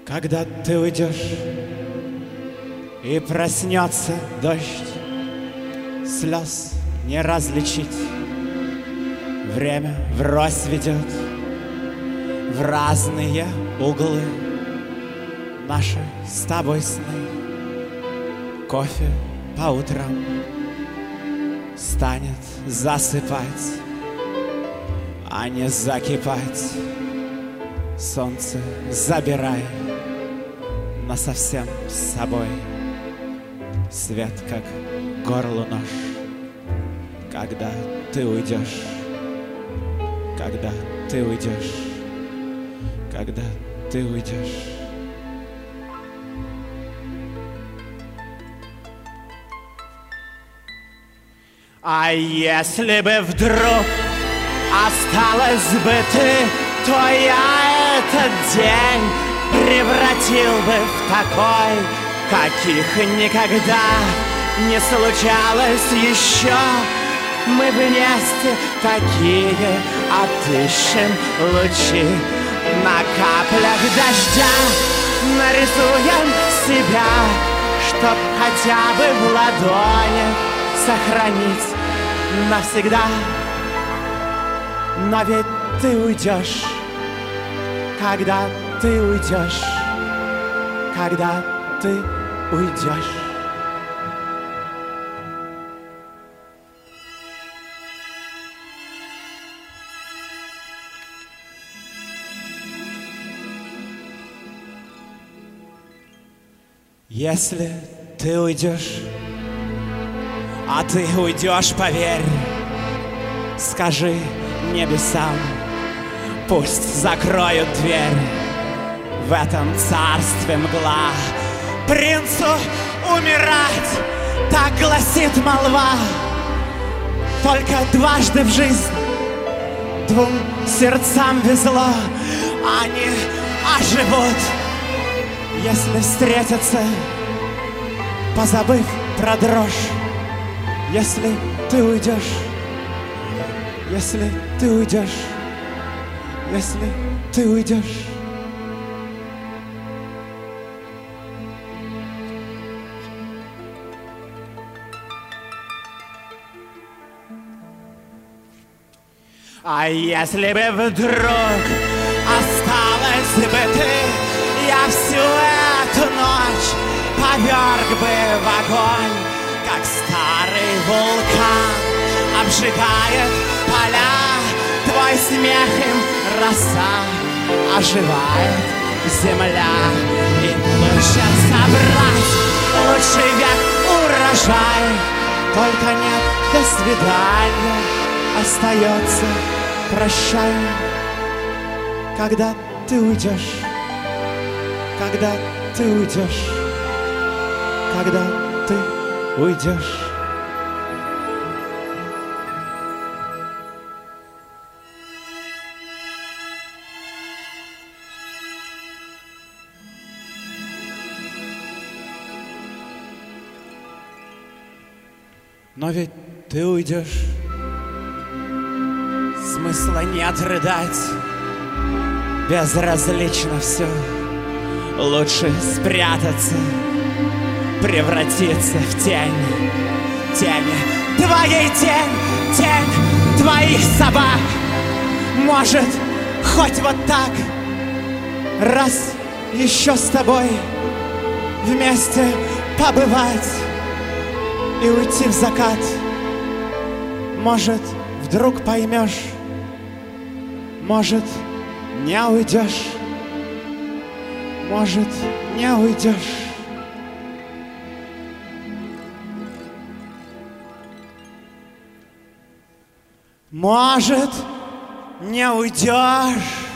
Когда ты уйдешь и проснется дождь, слез не различить. Время врозь ведет в разные углы наши с тобой сны. Кофе по утрам станет засыпать, а не закипать. Солнце забирай насовсем с собой. Свет, как горлу нож, когда ты уйдешь, когда ты уйдешь, когда ты уйдешь. А если бы вдруг осталась бы ты, то я этот день превратил бы в такой, каких никогда не случалось еще. Мы вместе такие отыщем лучи. На каплях дождя нарисуем себя, чтоб хотя бы в ладони сохранить навсегда. Но ведь ты уйдешь, когда ты уйдешь, когда ты уйдешь. Если ты уйдешь, а ты уйдешь, поверь, скажи небесам, пусть закроют дверь. В этом царстве мгла принцу умирать, так гласит молва. Только дважды в жизнь двум сердцам везло, они оживут, если встретятся, позабыв про дрожь. Если ты уйдешь, если ты уйдешь, если ты уйдешь. А если бы вдруг осталась бы ты, я всю эту ночь поверг бы в огонь, как старый вулкан обжигает поля. Твой смех им роса, оживает земля. И лучше собрать лучший век урожай. Только нет до свидания, остается прощай. Когда ты уйдешь, когда ты уйдешь, когда ты уйдешь. Но ведь ты уйдешь, смысла нет рыдать, безразлично все, лучше спрятаться, превратиться в тень. Тень, твоей тень, тень твоих собак. Может, хоть вот так, раз еще с тобой вместе побывать и уйти в закат. Может, вдруг поймешь, может, не уйдешь, может, не уйдешь. Может, не уйдешь.